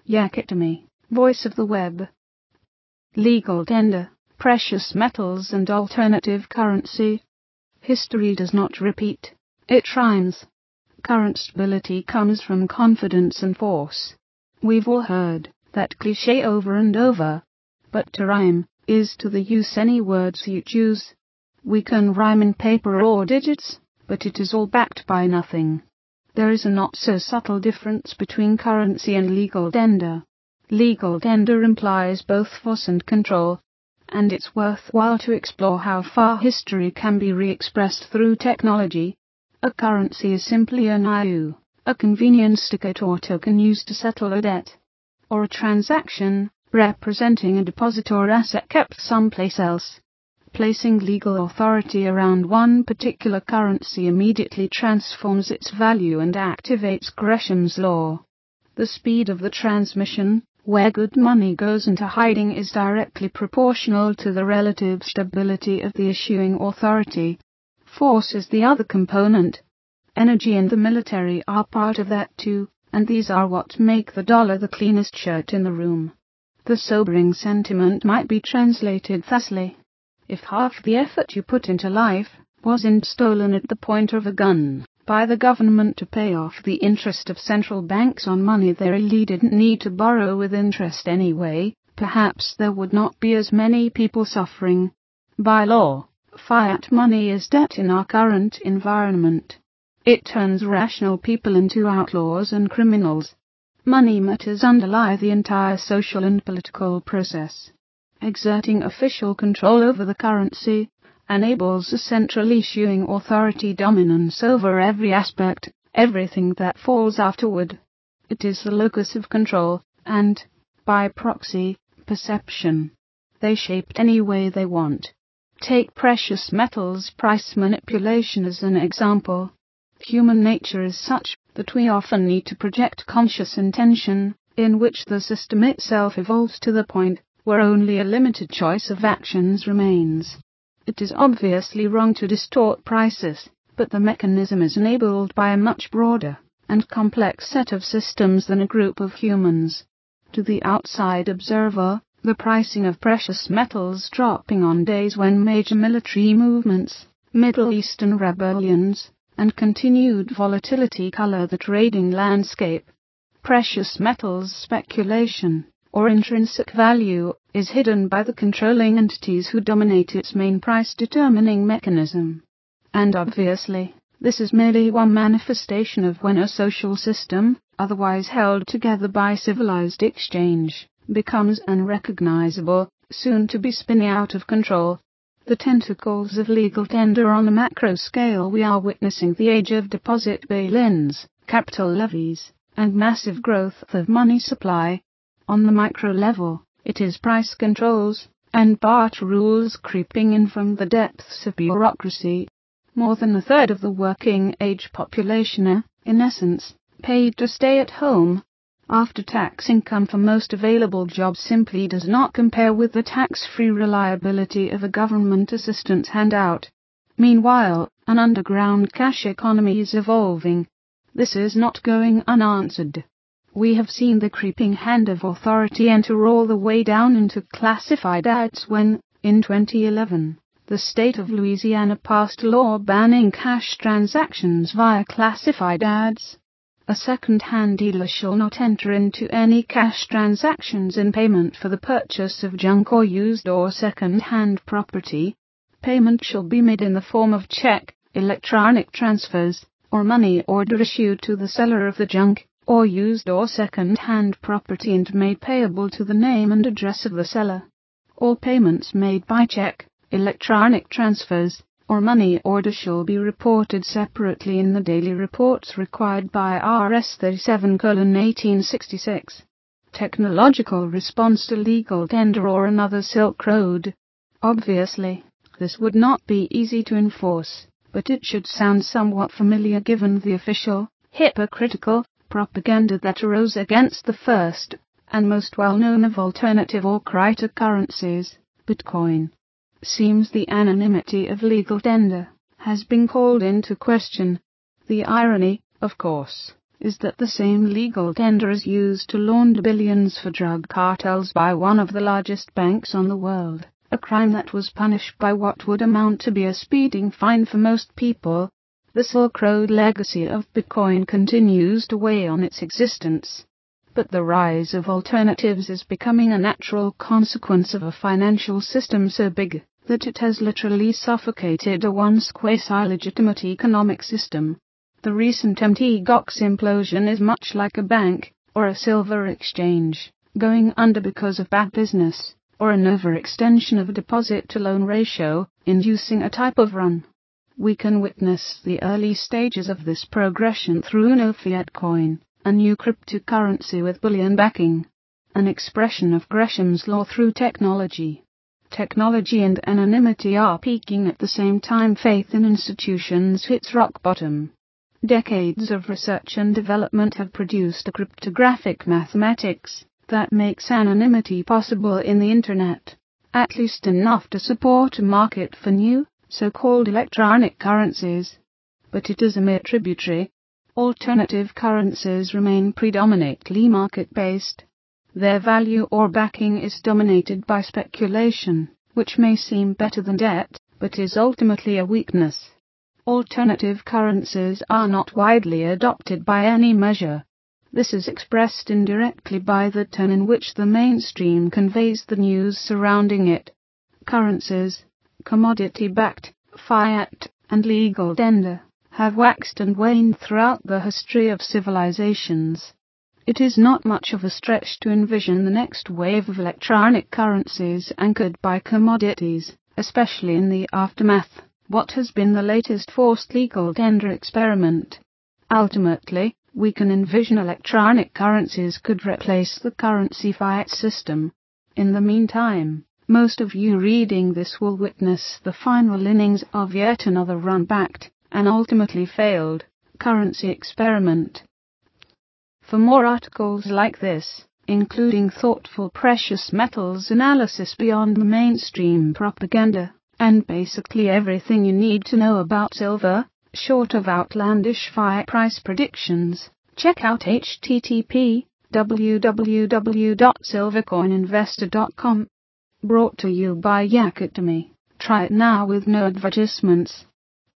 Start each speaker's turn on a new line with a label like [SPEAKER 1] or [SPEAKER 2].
[SPEAKER 1] Yakitomi, voice of the web. Legal tender, precious metals and alternative currency. History does not repeat, it rhymes. Current stability comes from confidence and force. We've all heard that cliché over and over. But to rhyme is to the use any words you choose. We can rhyme in paper or digits, but it is all backed by nothing. There is a not so subtle difference between currency and legal tender. Legal tender implies both force and control, and it's worthwhile to explore how far history can be re-expressed through technology. A currency is simply an IOU, a convenience ticket or token used to settle a debt, or a transaction representing a deposit or asset kept someplace else. Placing legal authority around one particular currency immediately transforms its value and activates Gresham's law. The speed of the transmission, where good money goes into hiding, is directly proportional to the relative stability of the issuing authority. Force is the other component. Energy and the military are part of that too, and these are what make the dollar the cleanest shirt in the room. The sobering sentiment might be translated thusly: if half the effort you put into life wasn't stolen at the point of a gun by the government to pay off the interest of central banks on money they really didn't need to borrow with interest anyway, perhaps there would not be as many people suffering. By law, fiat money is debt in our current environment. It turns rational people into outlaws and criminals. Money matters underlie the entire social and political process. Exerting official control over the currency enables a central issuing authority dominance over every aspect, everything that falls afterward. It is the locus of control, and, by proxy, perception. They shape any way they want. Take precious metals price manipulation as an example. Human nature is such that we often need to project conscious intention, in which the system itself evolves to the point where only a limited choice of actions remains. It is obviously wrong to distort prices, but the mechanism is enabled by a much broader and complex set of systems than a group of humans. To the outside observer, the pricing of precious metals dropping on days when major military movements, Middle Eastern rebellions, and continued volatility color the trading landscape. Precious metals speculation, or intrinsic value, is hidden by the controlling entities who dominate its main price-determining mechanism. And obviously, this is merely one manifestation of when a social system, otherwise held together by civilized exchange, becomes unrecognizable, soon to be spinning out of control. The tentacles of legal tender on the macro scale. We are witnessing the age of deposit bail-ins, capital levies, and massive growth of money supply. On the micro level, it is price controls and barter rules creeping in from the depths of bureaucracy. More than a third of the working-age population are, in essence, paid to stay at home. After-tax income for most available jobs simply does not compare with the tax-free reliability of a government assistance handout. Meanwhile, an underground cash economy is evolving. This is not going unanswered. We have seen the creeping hand of authority enter all the way down into classified ads when, in 2011, the state of Louisiana passed a law banning cash transactions via classified ads. A second-hand dealer shall not enter into any cash transactions in payment for the purchase of junk or used or second-hand property. Payment shall be made in the form of check, electronic transfers, or money order issued to the seller of the junk, or used or second-hand property and made payable to the name and address of the seller. All payments made by check, electronic transfers, or money order shall be reported separately in the daily reports required by RS 37:1866. Technological response to legal tender or another Silk Road. Obviously, this would not be easy to enforce, but it should sound somewhat familiar given the official, hypocritical, propaganda that arose against the first, and most well-known of alternative or cryptocurrencies, Bitcoin. Seems the anonymity of legal tender has been called into question. The irony, of course, is that the same legal tender is used to launder billions for drug cartels by one of the largest banks on the world, a crime that was punished by what would amount to be a speeding fine for most people. The Silk Road legacy of Bitcoin continues to weigh on its existence. But the rise of alternatives is becoming a natural consequence of a financial system so big that it has literally suffocated a once quasi-legitimate economic system. The recent Mt. Gox implosion is much like a bank, or a silver exchange, going under because of bad business, or an overextension of a deposit-to-loan ratio, inducing a type of run. We can witness the early stages of this progression through no-fiat coin, a new cryptocurrency with bullion backing, an expression of Gresham's law through technology. Technology and anonymity are peaking at the same time faith in institutions hits rock bottom. Decades of research and development have produced a cryptographic mathematics that makes anonymity possible in the Internet, at least enough to support a market for new, so-called electronic currencies. But it is a mere tributary. Alternative currencies remain predominantly market-based. Their value or backing is dominated by speculation, which may seem better than debt, but is ultimately a weakness. Alternative currencies are not widely adopted by any measure. This is expressed indirectly by the tone in which the mainstream conveys the news surrounding it. Currencies, commodity-backed, fiat, and legal tender, have waxed and waned throughout the history of civilizations. It is not much of a stretch to envision the next wave of electronic currencies anchored by commodities, especially in the aftermath. What has been the latest forced legal tender experiment? Ultimately, we can envision electronic currencies could replace the currency fiat system. In the meantime, most of you reading this will witness the final innings of yet another run-backed, and ultimately failed, currency experiment. For more articles like this, including thoughtful precious metals analysis beyond the mainstream propaganda, and basically everything you need to know about silver, short of outlandish fiat price predictions, check out http://www.silvercoininvestor.com. Brought to you by Yakatomi. Try it now with no advertisements.